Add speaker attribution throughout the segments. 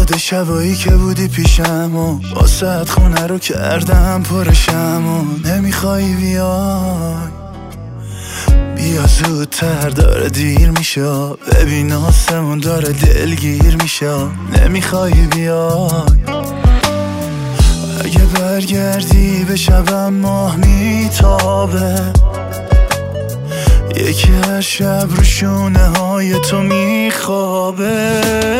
Speaker 1: یاد شبایی که بودی پیشم و واسه خونه رو کردم پرشم و نمیخوای بیای بیا زودتر داره دیر میشه ببین آسمون داره دلگیر میشه نمیخوای بیای اگه برگردی به شبم ماه میتابه یکی هر شب رو شونه های تو میخوابه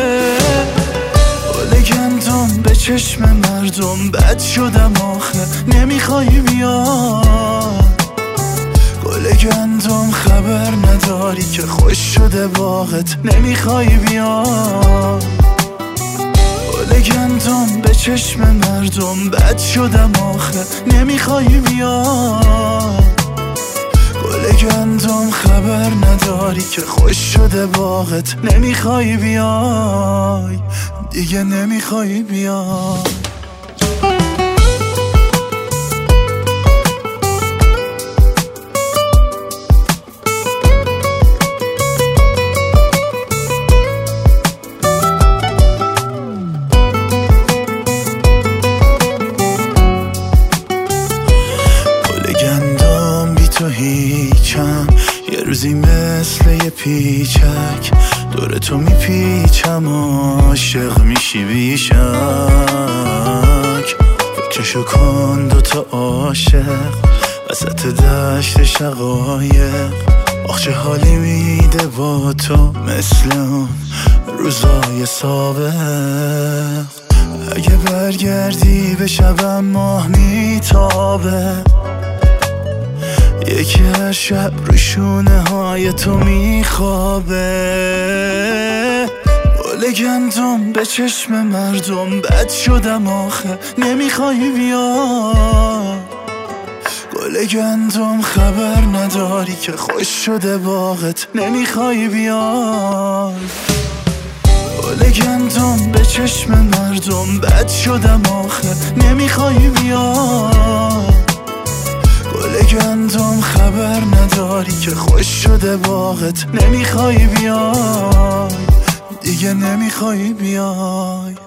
Speaker 1: گل گندم به چشم مردم بد شدم آخه نمیخوای بیای گل گندم خبر نداری که خوش شده باغت نمیخوای بیای گل گندم به چشم مردم بد شدم آخه نمیخوای بیای گل گندم خبر نداری که خوش شده باغت نمیخوای بیای دیگه نمیخوای بیای تو هیچم یه روزی مثل یه پیچک دور تو میپیچم عاشق میشی بیشک فکرشو کن دوتا عاشق وسط دشت شقایق آخ چه حالی میده با تو مثل اون روزای سابق اگه برگردی به شبم ماه میتابه یکی هر شب رو شونه های تو میخوابه گل گندم به چشم مردم بد شدم آخه نمیخوای بیای گل گندم خبر نداری که خوش شده باغت نمیخوای بیای گل گندم به چشم مردم بد شدم آخه نمیخوای بیای گل گندم خبر نداری که خوش شده باغت نمیخوای بیای دیگه نمیخوای بیای